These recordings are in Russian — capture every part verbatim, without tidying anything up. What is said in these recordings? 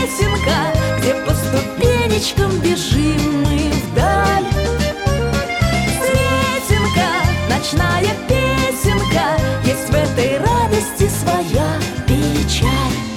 Сретенка, где по ступенечкам бежим мы вдаль. Сретенка, ночная песенка, есть в этой радости своя печаль.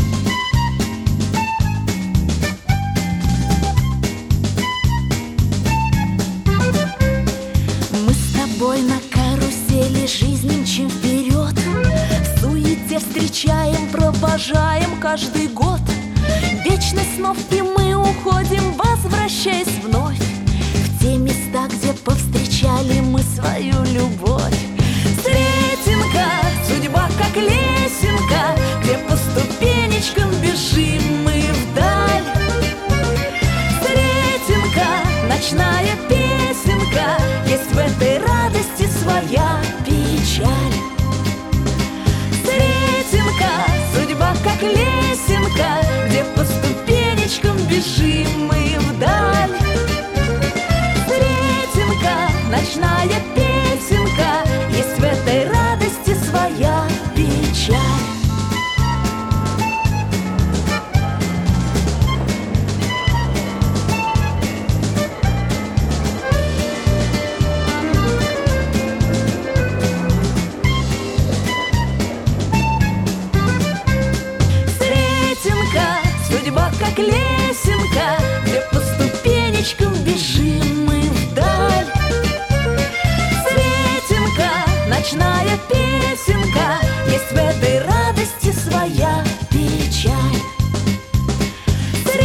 Мы с тобой на карусели жизнь мчим вперед, в суете встречаем, провожаем каждый год. Вечность снов, и мы уходим, возвращаясь вновь в те места, где повстречали мы свою любовь. Сретенка, судьба как лесенка, где по ступенечкам бежим мы вдаль. Сретенка, ночная песенка, есть в этой радости своя печаль. Сретенка, судьба как лесенка, где по ступенечкам бежим мы вдаль. Сретенка, ночная песенка, есть в этой радости своя печаль. Судьба как лесенка, где по ступенечкам бежим мы вдаль. Сретенка, ночная песенка, есть в этой радости своя печаль.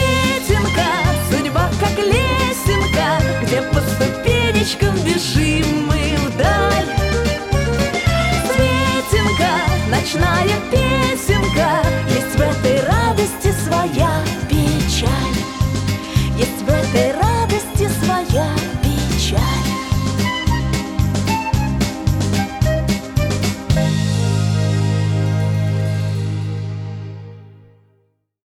Сретенка, судьба как лесенка, где по ступенечкам бежим